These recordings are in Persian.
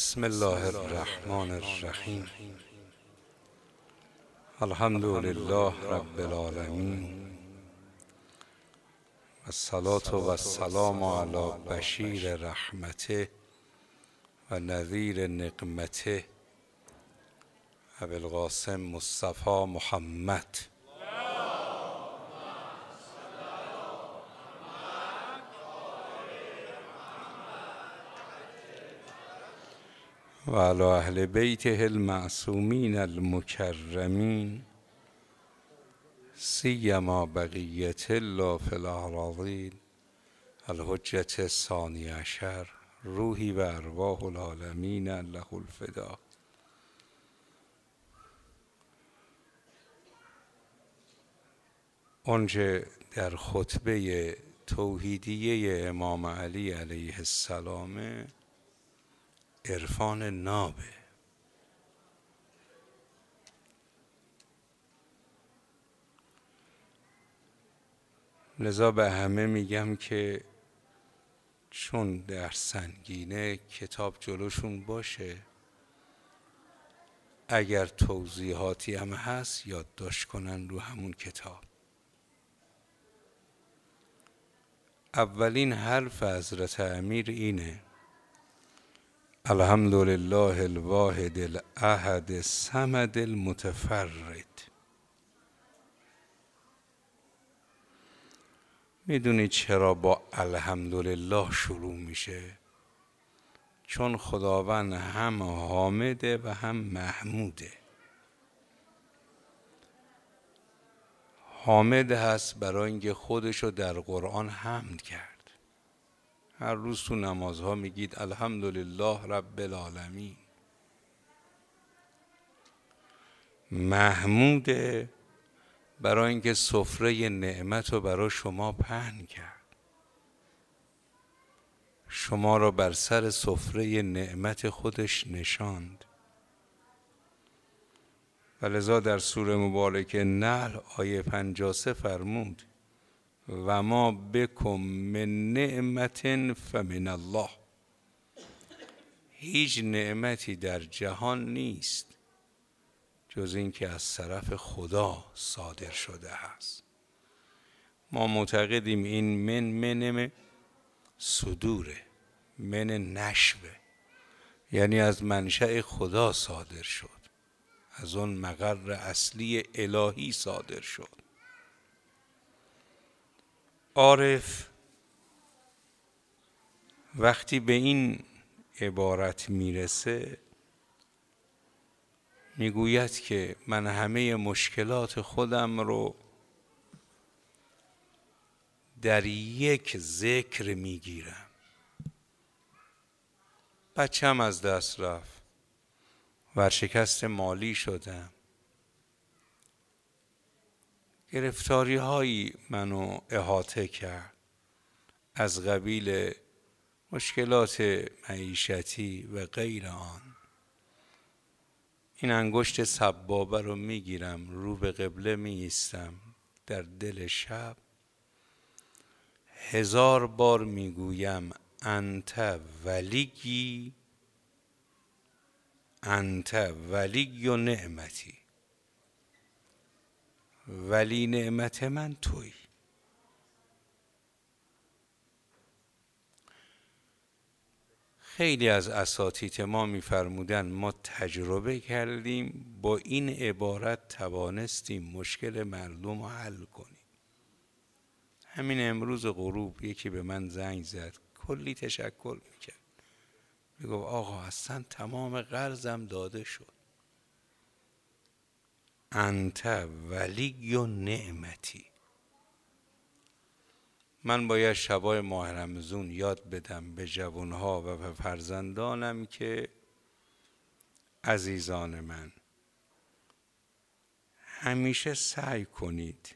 بسم الله الرحمن الرحیم. الحمد لله رب العالمین و الصلاة و السلام علی بشیر رحمته و نذیر نقمته ابوالقاسم مصطفی محمد. و علی اهل بیته المعصومین المکرمین سیما بقیة الله فی الاراضین الحجة الثانی عشر روحی و ارواح العالمین له الفدا. آنچه در خطبه توحیدیه امام علی علیه السلام عرفان نابه. لذا به همه میگم که چون در سنگینه کتاب جلوشون باشه، اگر توضیحاتی هم هست یادداشت کنن رو همون کتاب. اولین حرف حضرت امیر اینه: الحمد لله الواحد الاحد الصمد المتفرد. میدونید چرا با الحمدلله شروع میشه؟ چون خداوند هم حامده و هم محموده. حامد هست برای اینکه خودشو در قرآن حمد کرد. هر روز تو نمازها میگید الحمدلله رب العالمین. محموده برای اینکه سفره نعمت رو برای شما پهن کرد، شما را بر سر سفره نعمت خودش نشاند. و لذا در سوره مبارکه نحل آیه 53 فرمود: و ما بکم من نعمت فمن الله. هیچ نعمتی در جهان نیست جز این که از طرف خدا صادر شده است. ما معتقدیم این من صدوره، من نشوه، یعنی از منشأ خدا صادر شد، از اون مقر اصلی الهی صادر شد. عارف وقتی به این عبارت میرسه میگوید که من همه مشکلات خودم رو در یک ذکر میگیرم. بچم از دست رفت، ورشکست مالی شدم، گرفتاری هایی منو احاطه کرد از قبیل مشکلات معیشتی و غیر آن. این انگشت سبابه رو میگیرم، رو به قبله میایستم، در دل شب 1000 بار میگویم انت ولیی، انت ولی و نعمتی. ولی نعمت من تویی. خیلی از اساتید ما میفرمودن ما تجربه کردیم با این عبارت توانستیم مشکل مردم رو حل کنیم. همین امروز غروب یکی به من زنگ زد، کلی تشکر میکرد، میگفت آقا اصلا تمام قرضم داده شد. انت ولی و نعمتی. من باید شبای ماه رمضان یاد بدم به جوانها و به فرزندانم که عزیزان من، همیشه سعی کنید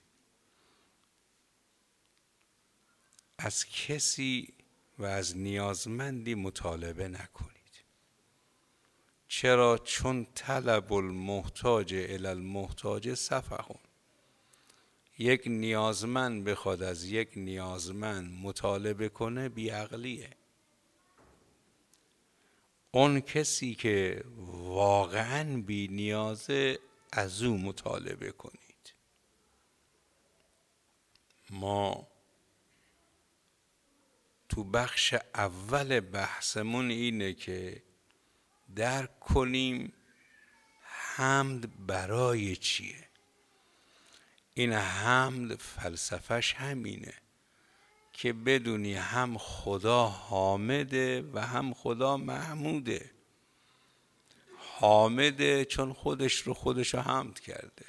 از کسی و از نیازمندی مطالبه نکنید. چرا؟ چون طلب المحتاج الی المحتاج سفهون. یک نیازمند بخواد از یک نیازمند مطالبه کنه بیعقلیه. اون کسی که واقعاً بی نیازه از او مطالبه کنید. ما تو بخش اول بحثمون اینه که درک کنیم حمد برای چیه. این حمد فلسفهش همینه که بدونی هم خدا حامده و هم خدا محموده. حامده چون خودش رو حمد کرده،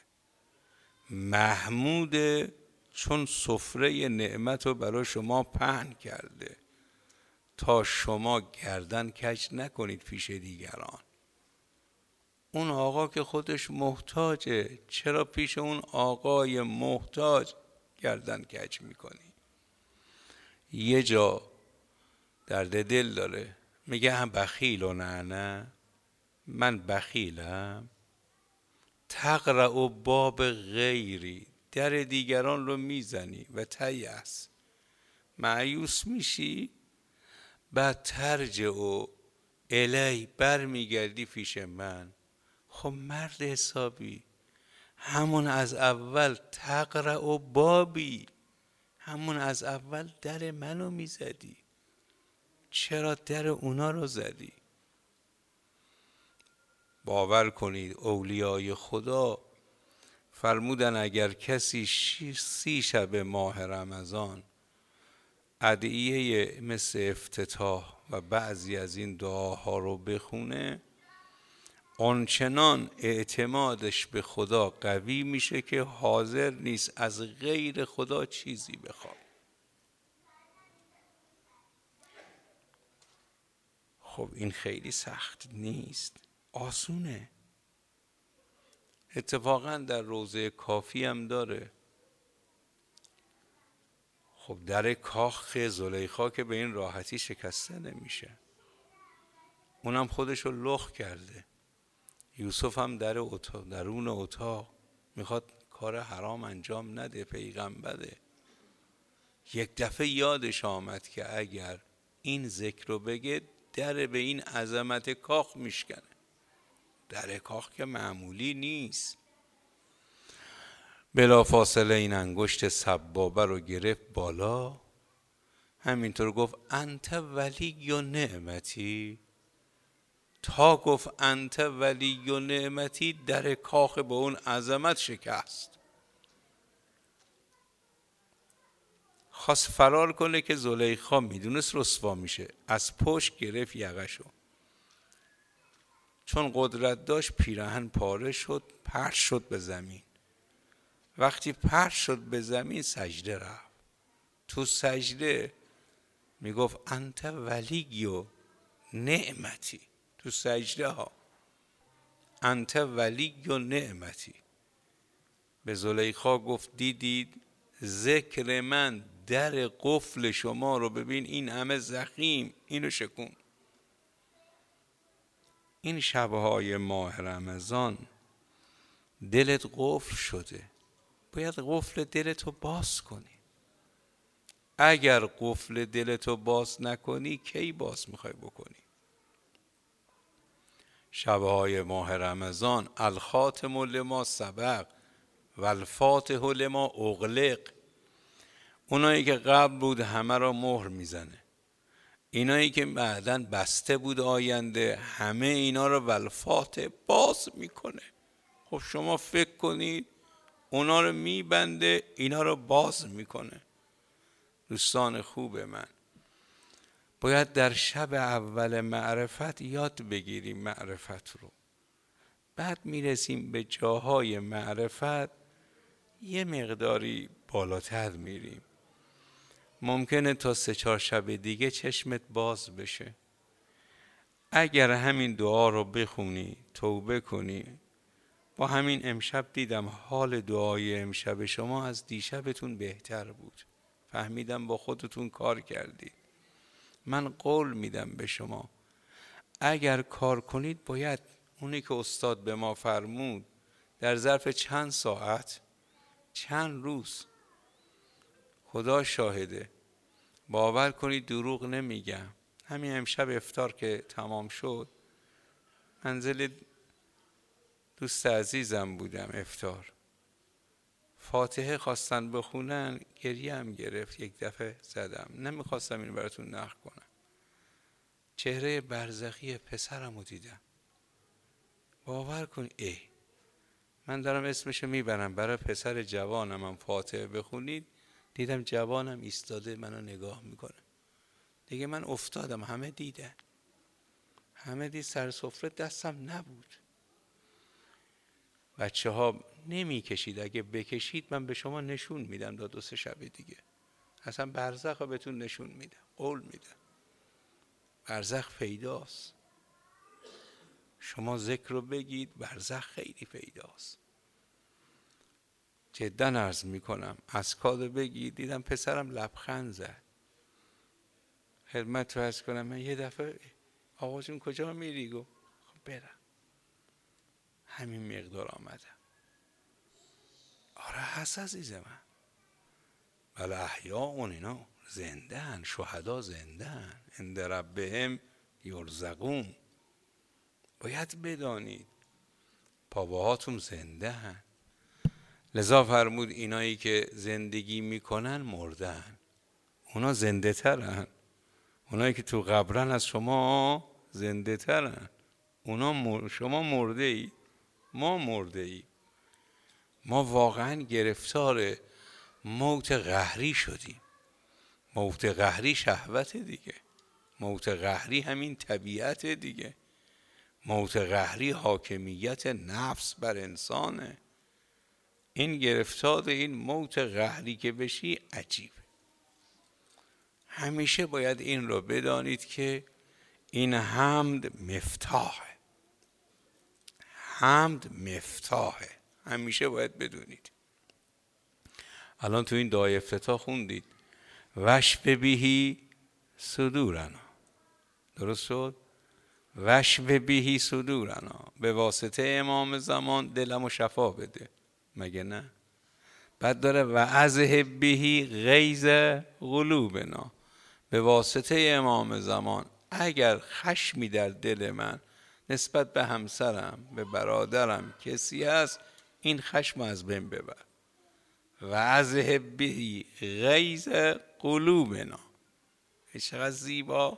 محموده چون سفره نعمت رو برای شما پهن کرده تا شما گردن کج نکنید پیش دیگران. اون آقا که خودش محتاجه، چرا پیش اون آقای محتاج گردن کج میکنی؟ یه جا درد دل داره، میگه هم بخیل و نه من بخیلم. تقرأ باب غیری، در دیگران رو میزنی و تیأس مایوس میشی، بعد ترجع الی برمیگردی پیش من. خب مرد حسابی، همون از اول تقرأ بابی، همون از اول در منو میزدی، چرا در اونا رو زدی؟ باور کنید اولیای خدا فرمودن اگر کسی 30 شب ماه رمضان ادعیه مثل افتتاح و بعضی از این دعاها رو بخونه، آنچنان اعتمادش به خدا قوی میشه که حاضر نیست از غیر خدا چیزی بخواد. خب این خیلی سخت نیست، آسونه. اتفاقا در روضه کافی هم داره. خب در کاخ زلیخا که به این راحتی شکسته نمیشه، اونم خودشو لخ کرده. یوسف هم درون اتاق میخواد کار حرام انجام نده، پیغمبره. یک دفعه یادش آمد که اگر این ذکر رو بگه در به این عظمت کاخ میشکنه. در کاخ که معمولی نیست. بلا فاصله این انگشت سبابه رو گرفت بالا، همینطور گفت انت ولی و نعمتی. تا گفت انت ولی و نعمتی در کاخ به اون عظمت شکست. خواست فرار کنه که زلیخا میدونست رسوا میشه، از پشت گرفت یقشو. چون قدرت داشت پیراهن پاره شد، پرت شد به زمین. وقتی پرت شد به زمین سجده رفت. تو سجده میگفت انت ولی و نعمتی. تو سجده ها انت ولی و نعمتی. به زلیخا گفت دیدید ذکر من در قفل شما رو ببین، این همه زخیم، اینو شکون. این شبهای ماه رمضان دلت قفل شده، باید قفل دلتو باز کنی. اگر قفل دلتو باز نکنی کی باز میخوای بکنی؟ شبهای ماه رمضان الخاتم لما سبق و الفاتح لما اغلق. اونایی که قبل بود همه را مهر میزنه، اینایی که بعداً بسته بود آینده همه اینا رو والفاتح باز میکنه. خب شما فکر کنید اونا رو میبنده اینا رو باز میکنه. دوستان خوب من، باید در شب اول معرفت یاد بگیریم معرفت رو. بعد میرسیم به جاهای معرفت یه مقداری بالاتر میریم. ممکنه تا 3-4 شب دیگه چشمت باز بشه. اگر همین دعا رو بخونی، توبه کنی. با همین امشب دیدم حال دعای امشب شما از دیشبتون بهتر بود. فهمیدم با خودتون کار کردید. من قول میدم به شما اگر کار کنید باید اونی که استاد به ما فرمود در ظرف چند ساعت، چند روز، خدا شاهده، باور کنید دروغ نمیگم، همین امشب افطار که تمام شد منزل دوست عزیزم بودم، افطار فاتحه خواستن بخونن، گریه هم گرفت، یک دفعه زدم. نمیخواستم این براتون نقل کنم. چهره برزخی پسرم رو دیدم. باور کن من دارم اسمشو میبرم برای پسر جوانم هم فاتحه بخونید، دیدم جوانم ایستاده منو نگاه میکنه. دیگه من افتادم، همه دیدن، همه دید سر سفره دستم نبود. بچه ها نمی کشید، اگه بکشید من به شما نشون میدم تا 2-3 شب دیگه. اصلا برزخ رو بهتون نشون میدم، قول میدم. برزخ پیداست. شما ذکر رو بگید، برزخ خیلی پیداست. جدا عرض میکنم، اسکادو بگید. دیدم پسرم لبخند زد. خدمت رو عرض کنم، من یه دفعه آقا جون کجا میری؟ گفت خب برم. همین مقدار آمدم. آره هست عزیز من. بله احیا اون اینا زنده هن، شهدا زنده هن، عند ربهم یرزقون. باید بدانید باباهاتون زنده هن. لذا فرمود اینایی که زندگی میکنن مردن، اونا زنده ترن. اونایی که تو قبرن از شما زنده ترن. شما مرده ای، ما مرده ای. ما واقعا گرفتار موت قهری شدیم. موت قهری شهوت دیگه، موت قهری همین طبیعت دیگه، موت قهری حاکمیت نفس بر انسانه. این گرفتار این موت قهری که بشی عجیبه. همیشه باید این رو بدانید که این حمد مفتاحه. حمد مفتاحه، همیشه باید بدونید. الان تو این دعای افتتاح خوندید وشف بهی صدورنا، درست شد؟ وشف بهی صدورنا، به واسطه امام زمان دلمو شفا بده، مگه نه؟ بعد داره و اذهب بهی غیظ قلوبنا، به واسطه امام زمان اگر خشمی در دل من نسبت به همسرم، به برادرم کسی هست، این خشم از بین ببر. و اذهب بهی غیظ قلوبنا. چقدر زیبا،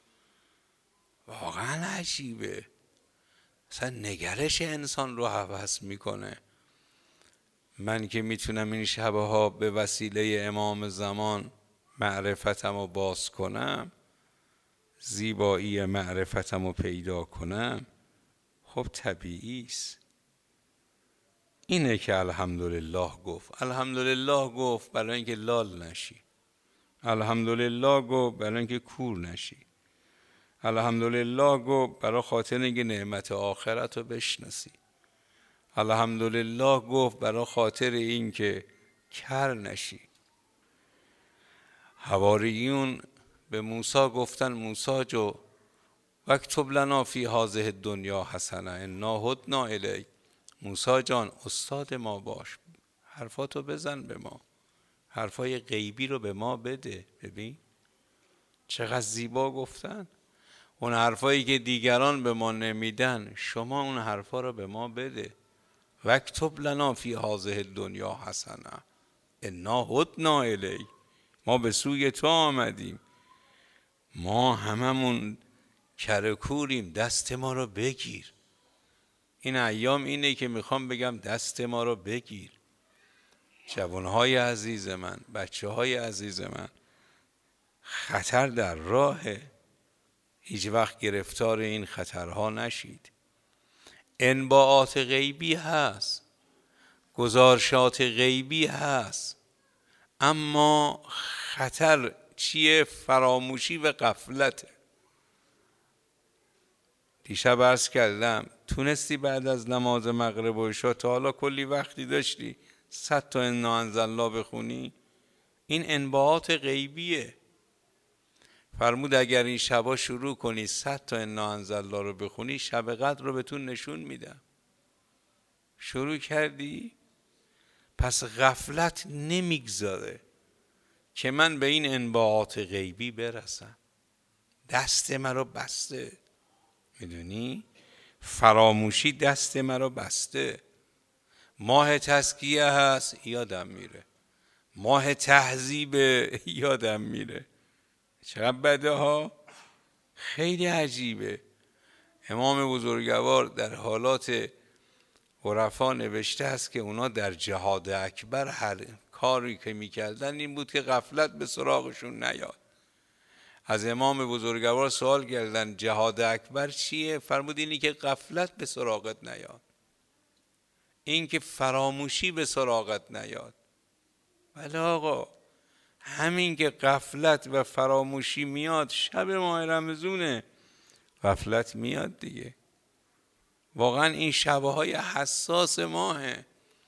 واقعا عجیبه. اصلا نگرش انسان رو عوض میکنه. من که میتونم این شبها به وسیله امام زمان معرفتم رو باز کنم، زیبایی معرفتم رو پیدا کنم، خب طبیعی است. اینه که الحمدلله گفت. الحمدلله گفت برای اینکه لال نشی. الحمدلله گفت برای اینکه کور نشی. الحمدلله گفت برای خاطر اینکه نعمت آخرت رو بشناسی. الحمدلله گفت برای خاطر اینکه کر نشی. حواریون به موسی گفتن موسی جو واکتب لنا فی هذه الدنیا حسنه انا هدنا الیک. موسی جان استاد ما باش، حرفاتو بزن به ما، حرفای غیبی رو به ما بده. ببین چقدر زیبا گفتن. اون حرفایی که دیگران به ما نمیدن، شما اون حرفا رو به ما بده. واکتب لنا فی هذه الدنیا حسنه انا هدنا الیک. ما به سوی تو آمدیم، ما هممون کرکوریم، دست ما رو بگیر. این ایام اینه که میخوام بگم دست ما رو بگیر. جوانهای عزیز من، بچه های عزیز من، خطر در راهه. هیچ وقت گرفتار این خطرها نشید. انباعات غیبی هست، گزارشات غیبی هست، اما خطر چیه؟ فراموشی و غفلته. دیشب عرض کردم تونستی بعد از نماز مغرب و عشا، تا حالا کلی وقتی داشتی 100 تا انا انزلنا بخونی؟ این انباعات غیبیه. فرمود اگر این شبا شروع کنی 100 تا انا انزلنا رو بخونی، شب قدر رو بهتون نشون میدم. شروع کردی؟ پس غفلت نمیگذاره که من به این انباعات غیبی برسم. دست مرا بسته. میدونی؟ فراموشی دست مرا بسته. ماه تزکیه هست یادم میره، ماه تهذیب یادم میره. چقدر بده ها، خیلی عجیبه. امام بزرگوار در حالات عرفا نوشته است که اونا در جهاد اکبر هر کاری که میکردن این بود که غفلت به سراغشون نیاد. از امام بزرگوار سوال کردن جهاد اکبر چیه؟ فرمود اینی که غفلت به سراغت نیاد، این که فراموشی به سراغت نیاد. بله آقا، همین که غفلت و فراموشی میاد، شب ماه رمضونه غفلت میاد دیگه. واقعا این شبهای حساس ماهه.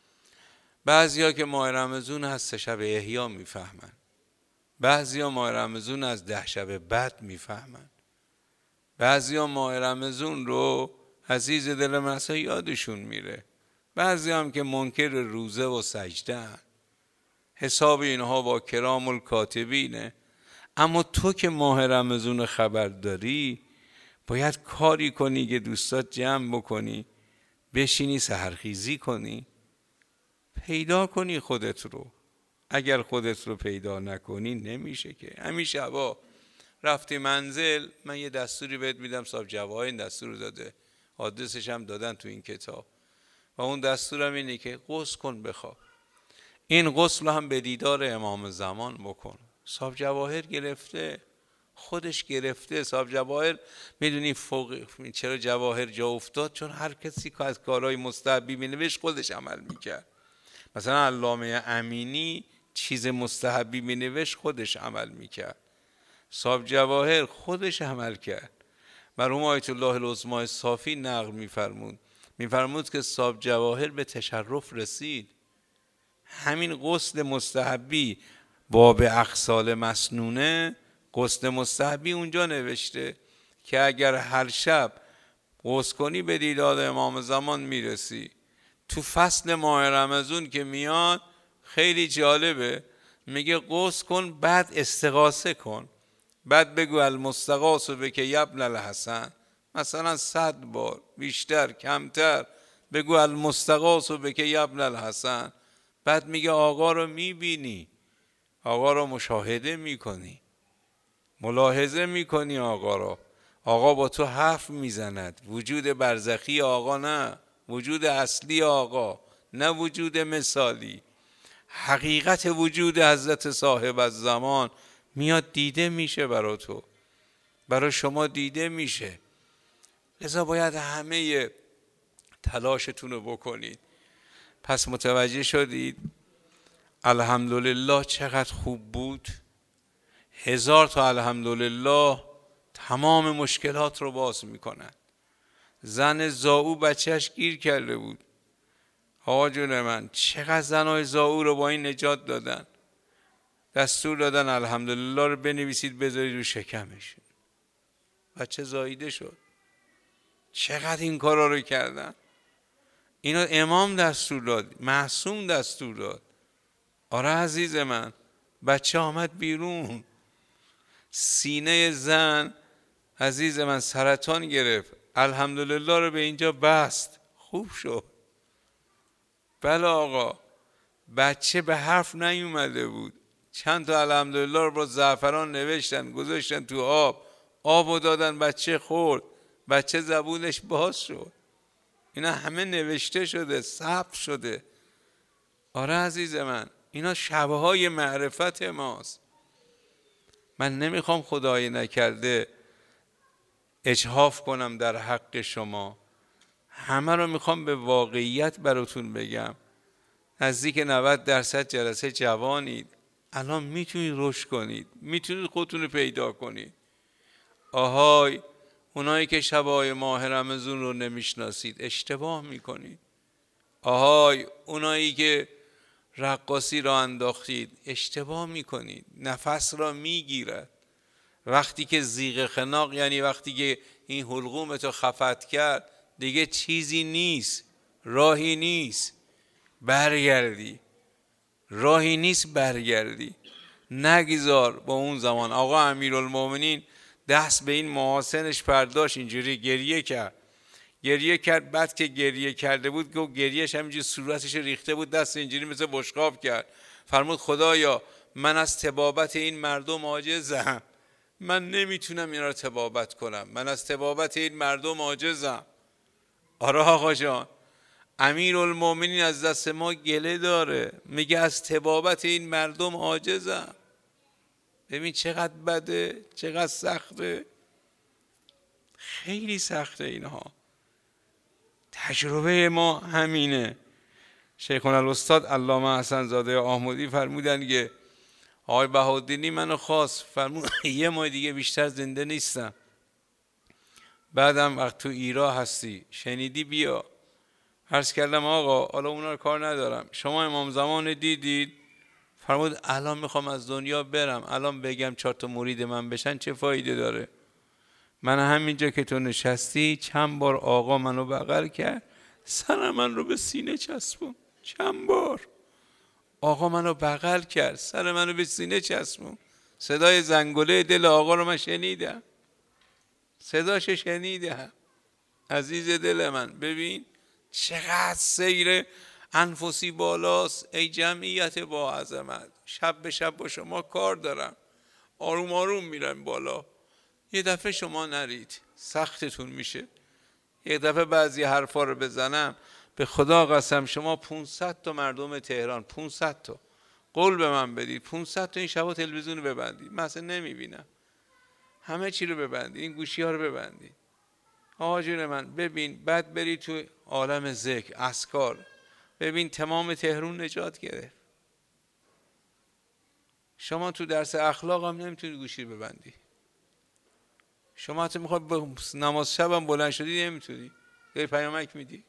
بعضیا که ماه رمضان هست شب احیا میفهمن، بعضیا ماه رمضان از 10 شب بعد میفهمن، بعضیا ماه رمضان رو عزیز دل من یادشون میره، بعضی هم که منکر روزه و سجده هن. حساب اینها با کرام الکاتبینه. اما تو که ماه رمضان خبر داری، باید کاری کنی که دوستات جمع بکنی، بشینی سحرخیزی کنی، پیدا کنی خودت رو. اگر خودت رو پیدا نکنی نمیشه که. همین شبا رفتی منزل، من یه دستوری بهت میدم، صاحب جواهر این دستور رو داده، آدرسش هم دادن تو این کتاب، و اون دستورم اینه که غسل کن بخواب. این غسل هم به دیدار امام زمان بکن. صاحب جواهر گرفته، خودش گرفته. صاحب جواهر میدونی چرا جواهر جا افتاد؟ چون هر کسی که از کارهای مستحبی مینوشت خودش عمل میکرد. مثلا علامه امینی چیز مستحبی مینوشت خودش عمل میکرد. صاحب جواهر خودش عمل کرد. مرحوم آیت الله العظمی صافی نقل میفرمود که صاحب جواهر به تشرف رسید. همین غسل مستحبی باب اغسال مسنونه، غسل مستحبی اونجا نوشته که اگر هر شب غسل کنی به دیدار امام زمان میرسی. تو فصل ماه رمضان که میاد خیلی جالبه، میگه غسل کن بعد استغاثه کن، بعد بگو المستغاث بک یا ابن الحسن، مثلا 100 بار بیشتر کمتر بگو المستغاث بک یا ابن الحسن. بعد میگه آقا رو میبینی، آقا رو مشاهده میکنی، ملاحظه میکنی آقا رو، آقا با تو حرف میزند. وجود برزخی آقا نه، وجود اصلی آقا، نه وجود مثالی. حقیقت وجود حضرت صاحب الزمان میاد دیده میشه برا تو، برا شما دیده میشه. لذا باید همه تلاشتون رو بکنید. پس متوجه شدید الحمدلله چقدر خوب بود؟ 1000 تا الحمدلله تمام مشکلات رو باز میکنن. زن زاو بچهش گیر کرده بود. آقا جون من، چقدر زنای زاو رو با این نجات دادن. دستور دادن الحمدلله رو بنویسید بذارید رو شکمش، بچه زاییده شد. چقدر این کارا رو کردن. اینا امام دستور داد، معصوم دستور داد. آره عزیز من، بچه آمد بیرون. سینه زن عزیز من سرطان گرفت، الحمدلله رو به اینجا بست، خوب شد. بله آقا، بچه به حرف نیومده بود، چند تا الحمدلله رو با زعفران نوشتن گذاشتن تو آب دادن، بچه خورد، بچه زبونش باز شد. اینا همه نوشته شده، ثبت شده. آره عزیز من، اینا شبهای معرفت ماست. من نمیخوام خدای نکرده اجحاف کنم در حق شما، همه رو میخوام به واقعیت براتون بگم. نزدیک 90% جلسه جوانید، الان میتونید رشد کنید، میتونید خودتون رو پیدا کنید. آهای اونایی که شبای ماه رمضان رو نمیشناسید اشتباه میکنید. آهای اونایی که رقاصی را انداختید اشتباه میکنید، نفس را میگیرد. وقتی که زیغ خناق، یعنی وقتی که این حلقومتو خفت کرد دیگه چیزی نیست، راهی نیست برگردی، راهی نیست برگردی. نگذار با اون زمان. آقا امیرالمومنین دست به این محاسنش پرداش، اینجوری گریه کرد. بعد که گریه کرده بود گفت گریهش همینجوری صورتش ریخته بود، دست اینجوری مثل بشقاب کرد. فرمود خدایا من از طبابت این مردم عاجزم، من نمیتونم اینا رو طبابت کنم، من از طبابت این مردم عاجزم. آره آقا جان، امیرالمومنین از دست ما گله داره، میگه از طبابت این مردم عاجزم. ببین چقدر بده، چقدر سخته، خیلی سخته اینها. تجربه ما همینه. شیخنا الاستاد علامه حسن زاده آحمدی فرمودن که آقای بهاءالدینی منو خواست، فرمود یه ماه دیگه بیشتر زنده نیستم، بعدم وقت تو ایران هستی شنیدی بیا. عرض کردم آقا حالا اونا رو کار ندارم، شما امام زمان دیدید؟ فرمود الان میخوام از دنیا برم، الان بگم 4 تا مرید من بشن چه فایده داره؟ من همینجا که تو نشستی چند بار آقا منو بغل کرد، سر من رو به سینه چسبون، چند بار آقا منو بغل کرد، سر منو به سینه چسبون. صدای زنگوله دل آقا رو من شنیدم، صداش شنیدم. عزیز دل من ببین چقدر سیر انفسی بالاست. ای جمعیت با عظمت، شب به شب با شما کار دارم، آروم آروم میرم بالا. یه دفعه شما نرید سختتون میشه. یه دفعه بعضی حرفا رو بزنم به خدا قسم شما 500 تا مردم تهران، 500 تا قول به من بدید، 500 تا این شبا تلویزیون رو ببندید، من اصلا نمیبینم، همه چی رو ببندید، این گوشی ها رو ببندید. آقا جون من ببین، بعد بری تو عالم ذکر اذکار، ببین تمام تهران نجات گرفت. شما تو درس اخلاق هم نمیتونی گوشی رو ببندی، شما حتی میخوای نماز شب هم بلند شدی نمیتونی، یه پیامک میدی.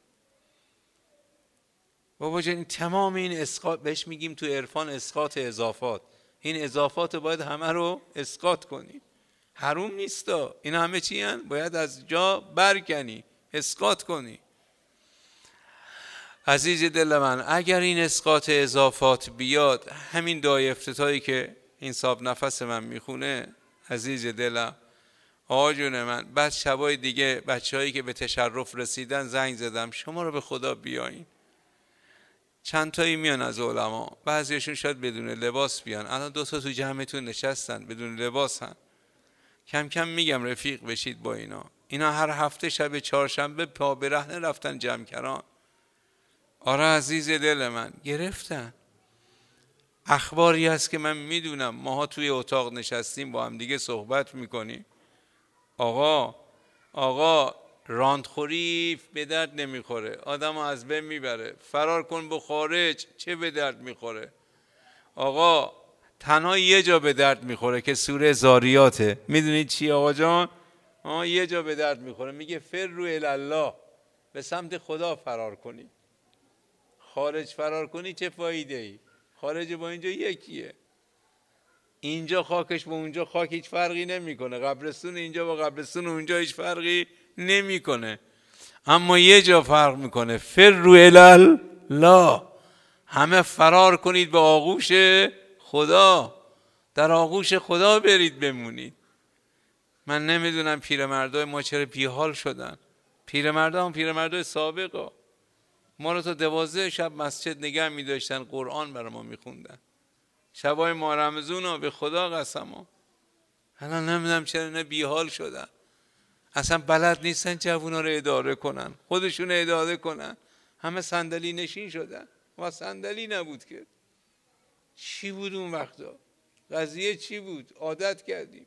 بابا جان تمام این اسقاط، بهش میگیم تو عرفان اسقاط اضافات، این اضافات باید همه رو اسقاط کنی. حروم نیستا، این همه چی هن؟ باید از جا برکنی، اسقاط کنی. عزیز دل من اگر این اسقاط اضافات بیاد، همین دعای افتتاحی که این صاحب نفس من میخونه، عزیز دلم آقا جون من، بعد شبای دیگه بچه‌هایی که به تشرف رسیدن زنگ زدم شما رو به خدا بیاین. چند تایی میان از علما، بعضیشون شاید بدون لباس بیان، الان 2 تا تو جمعتون نشستن بدون لباس هن. کم کم میگم رفیق بشید با اینا هر هفته شب چهارشنبه پا برهنه رفتن جمکران. آره عزیز دل من گرفتن. اخباری هست که من میدونم، ماها توی اتاق نشستیم با هم دیگه صحبت میکنیم، آقا راندخوری به درد نمیخوره، آدم از بین میبره، فرار کن به خارج چه به درد میخوره. آقا تنها یه جا به درد میخوره که سوره زاریاته، میدونید چی آقا جان؟ یه جا به درد میخوره، میگه فروا الی الله، به سمت خدا فرار کنی. خارج فرار کنی چه فایده ای؟ خارج با اینجا یکیه، اینجا خاکش با اونجا خاک هیچ فرقی نمیکنه، قبرستون اینجا با قبرستون اونجا هیچ فرقی نمیکنه، اما یه جا فرق میکنه، فروا الی الله، همه فرار کنید به آغوش خدا، در آغوش خدا برید بمونید. من نمیدونم پیرمردای ما چرا بیحال شدن، پیرمردای سابقا ما رو تا 12 شب مسجد نگه می‌داشتن، قرآن برای ما می‌خوندن، شبای ماه رمضان به خدا قسما. الان نمیدونم چرا اینا بیحال شدن، اصلا بلد نیستن جوونا رو اداره کنن، خودشون اداره کنن، همه صندلی نشین شدن. ما صندلی نبود که، چی بود اون وقتا؟ قضیه چی بود؟ عادت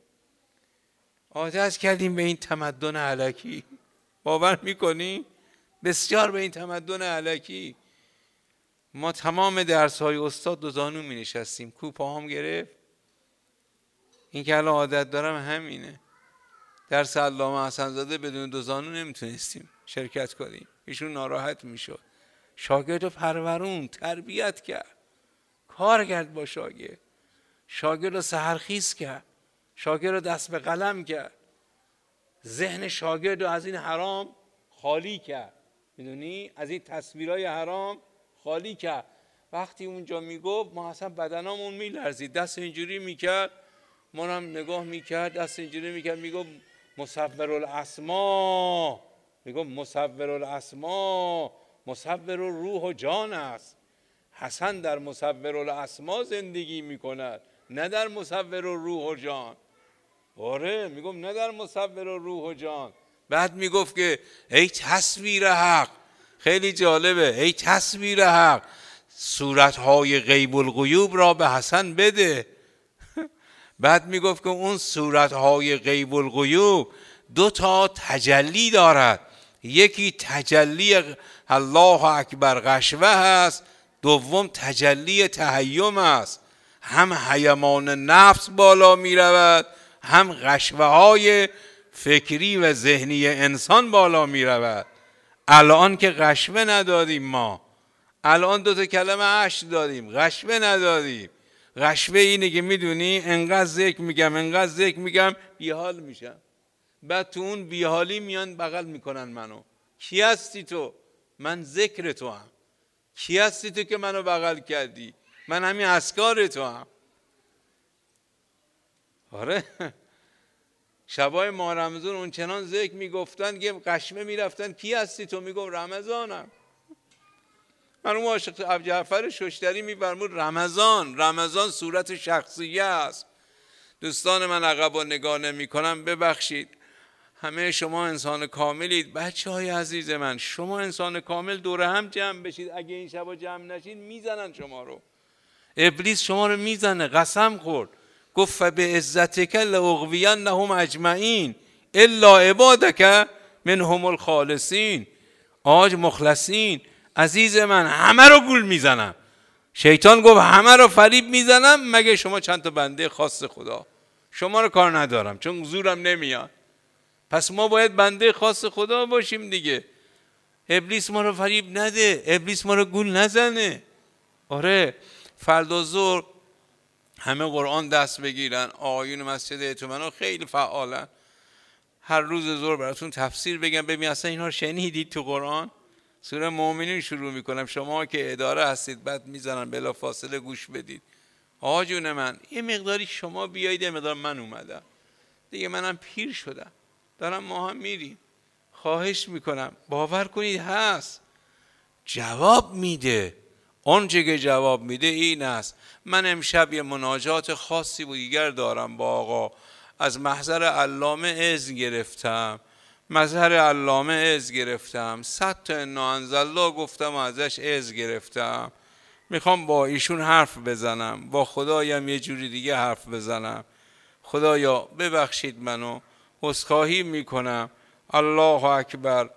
کردیم به این تمدن الکی. باور میکنی؟ بسیار به این تمدن الکی. ما تمام درس‌های استاد 2 زانو می نشستیم، پاهام گرفت. این که الان عادت دارم همینه. درس علامه حسن زاده بدون 2 زانو نمیتونستیم شرکت کنیم، ایشون ناراحت میشد. شاگرد رو پرورون، تربیت کرد، کار کرد با شاگرد رو سحرخیز کرد، شاگرد رو دست به قلم کرد، ذهن شاگرد رو از این حرام خالی کرد، میدونی، از این تصویرهای حرام خالی کرد. وقتی اونجا میگفت ما اصلا بدنامون میلرزید، دست اینجوری میکرد، ما هم نگاه میکرد، دست اینجوری میکرد، میگفت مصور الاسما، میگفت مصور الاسما مصور روح و جان است. حسن در مصور الاسما زندگی میکند، نه در مصور روح و جان. آره میگفت نه در مصور روح و جان. بعد میگفت که ای تصویر حق، خیلی جالبه، ای تصویر حق صورتهای غیب الغیوب را به حسن بده. بعد میگفت که اون صورتهای غیب الغیوب 2 تا تجلی دارد، یکی تجلی الله اکبر غشوه هست، دوم تجلی تهیم است. هم حیمان نفس بالا می رود، هم غشوه های فکری و ذهنی انسان بالا می رود. الان که غشوه ندادیم، ما الان 2 تا کلمه عشق دادیم، غشوه ندادیم. غشوه اینه که میدونی انقدر ذکر میگم انقدر ذکر میگم بیحال میشم، بعد تو اون بیحالی میان بغل میکنن منو. کی هستی تو؟ من ذکر تو هم. کی هستی تو که منو بغل کردی؟ من همین اسکار تو هم. آره شبای ماه رمضان اون چنان ذکر میگفتن که قشمه میرفتن کی هستی تو؟ میگفت رمضانم. مرحوم عاشق ابوجعفر ششتری میفرمود رمضان صورت شخصیه است. دوستان من عقب و نگاه نمی کنم، ببخشید، همه شما انسان کاملید. بچه های عزیز من، شما انسان کامل دور هم جمع بشید، اگه این شبا جمع نشید میزنن شما رو. ابلیس شما رو میزنه، قسم خورد، گفت فبعزتک لاغوینهم اجمعین الا عبادک منهم الخالصین. آج مخلصین، عزیز من، همه رو گول میزنم. شیطان گفت همه رو فریب میزنم مگه شما چند تا بنده خاص خدا. شما رو کار ندارم چون زورم نمیاد. پس ما باید بنده خاص خدا باشیم دیگه. ابلیس ما رو فریب نده، ابلیس ما رو گول نزنه. آره فردا ظهر همه قرآن دست بگیرن. آقایون مسجد اطمینان خیلی فعالن، هر روز ظهر براتون تفسیر بگم. ببین اصلا اینا رو شنیدید تو قرآن؟ سوره مومنین شروع میکنم، شما که اداره هستید بعد میزنن بلا فاصله گوش بدید. آقا جون من، یه مقداری شما بیایید، یه مقدار من اومدم دیگه، منم پیر شدم، دارم ما هم میریم. خواهش میکنم باور کنید هست، جواب میده. آنچه که جواب میده این است. من امشب یه مناجات خاصی و دیگر دارم با آقا، از محضر علامه اذن گرفتم، مظهر علامه اذن گرفتم، 100 تا انا انزلنا گفتم و ازش اذن گرفتم. میخوام با ایشون حرف بزنم، با خدایم یه جوری دیگه حرف بزنم. خدایا ببخشید منو، عذرخواهی میکنم. الله اکبر.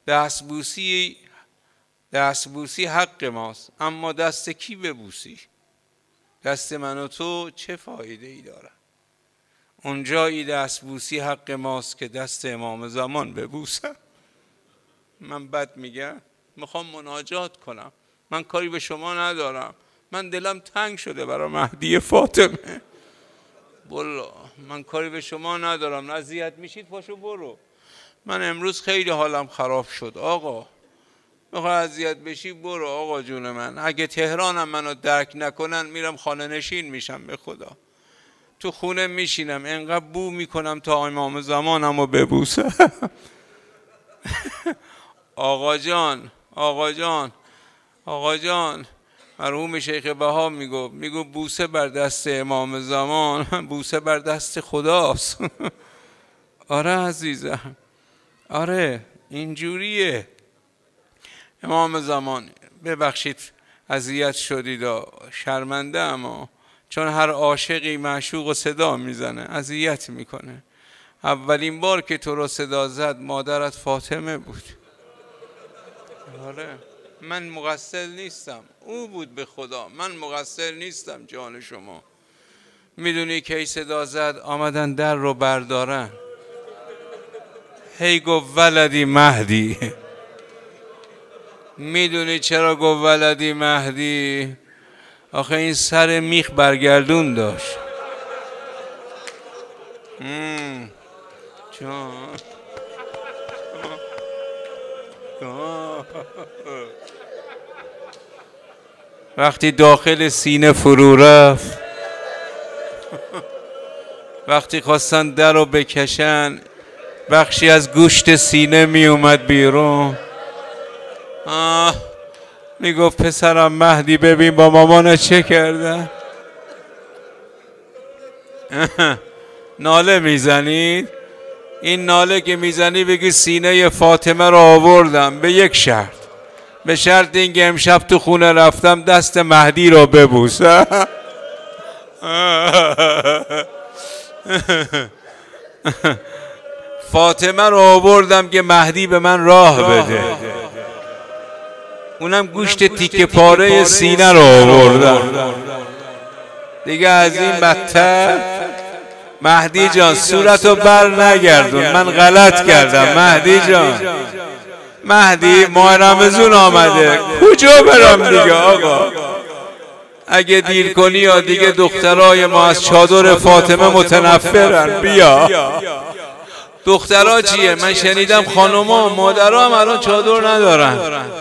دستبوسی حق ماست، اما دست کی ببوسی؟ دست من و تو چه فایده ای داره؟ اونجایی دستبوسی حق ماست که دست امام زمان ببوسم. من بد میگم؟ میخوام مناجات کنم، من کاری به شما ندارم، من دلم تنگ شده برای مهدی فاطمه. والا من کاری به شما ندارم، اذیت میشید پاشو برو. من امروز خیلی حالم خراب شد آقا، میخوای اذیت بشی برو آقا جون من. اگه تهرانم منو درک نکنن میرم خانه نشین میشم، به خدا تو خونه میشینم انقدر بو میکنم تا امام زمانمو ببوسه. آقا جان مرحوم شیخ بها میگو بوسه بر دست امام زمان، بوسه بر دست خداست. آره عزیزم، آره اینجوریه. امام زمان ببخشید اذیت شدید، شرمنده، اما چون هر عاشقی معشوق و صدا میزنه اذیت میکنه. اولین بار که تو رو صدا زد مادرت فاطمه بود. آره من مقصر نیستم، او بود به خدا، من مقصر نیستم جان شما. میدونی کی صدا زد؟ آمدن در رو بردارن، هی گفت ولدی مهدی. میدونی چرا گفت ولدی مهدی؟ آخه این سر میخ برگردون داشت. وقتی داخل سینه فرو رفت وقتی خواستن در رو بکشن بخشی از گوشت سینه می اومد بیرون. می گفت پسرم مهدی ببین با مامان چه کردن. ناله میزنید؟ این ناله که میزنی بگی سینه فاطمه رو آوردم به یک شرط، به شرط اینکه امشب تو خونه رفتم دست مهدی رو ببوسم. فاطمه رو آوردم که مهدی به من راه بده، اونم گوشت تیکه پاره سینه رو آوردم. دیگه از این بدتر مهدی جان صورتو بر نگردون، من غلط کردم مهدی جان. مهدی ماه رمضان آمده، کجا برم دیگه آقا؟ اگه دیر کنی یا دیگه دخترای ما از چادر فاطمه متنفرن. بیا. دخترها چیه؟ من شنیدم خانوما مادرها هم الان چادر ندارن.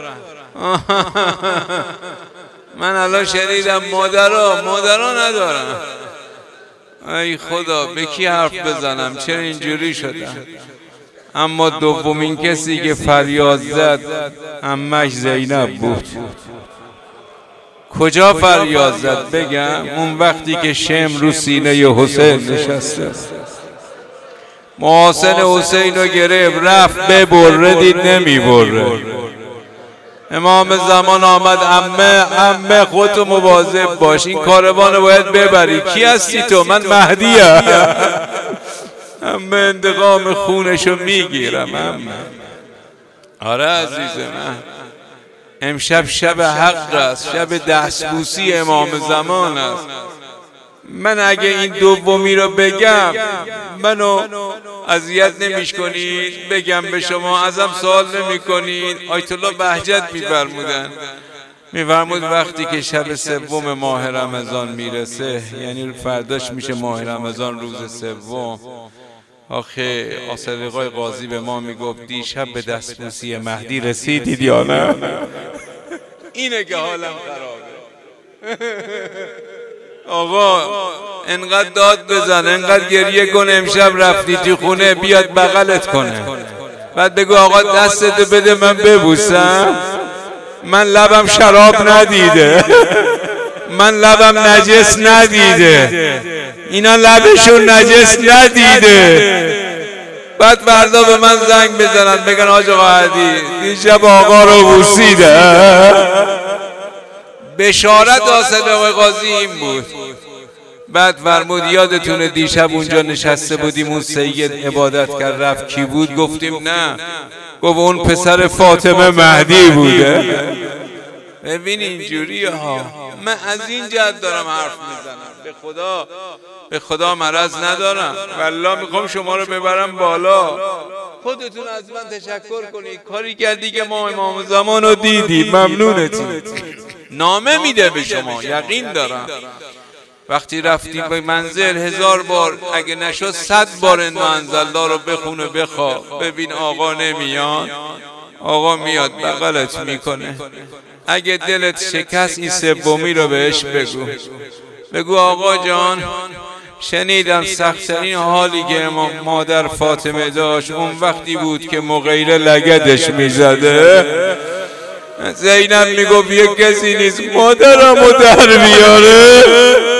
من الان شنیدم مادرها ندارن. ای خدا به کی حرف بزنم؟ چرا اینجوری شدم؟ اما دومین کسی که فریاد زد عمش زینب بود. کجا فریاد زد بگم؟ اون وقتی که شمر رو سینه حسین نشسته، محاسن حسین رو گرفت رفت ببره، دید نمیبره. امام زمان آمد عمه خودتو مواظب باش، این کاروان رو باید ببری. کی هستی تو؟ من مهدیم. عمه انتقام خونشو میگیرم. عمه آره عزیز من، امشب شب حق است، شب دستبوسی امام زمان است. من اگه این دومی رو بگم منو اذیت نمی‌کنید، بگم به شما ازم سوال نمی‌کنید. آیت الله بهجت می‌فرمود وقتی که شب سوم ماه رمضان میرسه، یعنی فرداش میشه ماه رمضان روز سوم، آخه آصدقای قاضی به ما میگفت دیشب به دستبوسی مهدی رسیدید یا نه؟ اینه که حالم خرابه. آقا انقدر داد بزن، انقدر گریه کن، امشب رفتی تو خونه بیاد بغلت کنه، بعد بگو آقا دستتو بده من ببوسم. من لبم شراب ندیده، من لبم نجس ندیده، اینا لبشون نجس ندیده. بعد فردا به من زنگ بزنن بگن حاج آقا هدی دیشب آقا رو بوسیده. بشارت آصدقای قاضی این بود. بعد فرمود یادتونه دیشب اونجا نشسته بودیم اون سید عبادت کرد رفت، کی بود؟ گفتیم نه. گفت اون پسر فاطمه مهدی بوده. ببین اینجوری ها. من از این جهت دارم حرف میزنم، به خدا مرض ندارم، والله میخوام شما رو ببرم بالا. خودتون از من تشکر کنید، کاری کردی که ما امام زمان رو دیدی، ممنونتیم. نامه میده به شما، یقین دارم. وقتی رفتیم به منزل 1000 بار اگه نشد 100 بار ان انزلنا رو بخونه بخواه. ببین آقا نمیاد، آقا میاد بغلت میکنه. اگه دلت شکست این سومی رو بهش بگو آقا جان شنیدم سخت‌ترین حالی که مادر فاطمه داشت اون وقتی بود که مغیره لگدش میزده. زینب میگفت یک کسی نیست مادرمو در بیاره.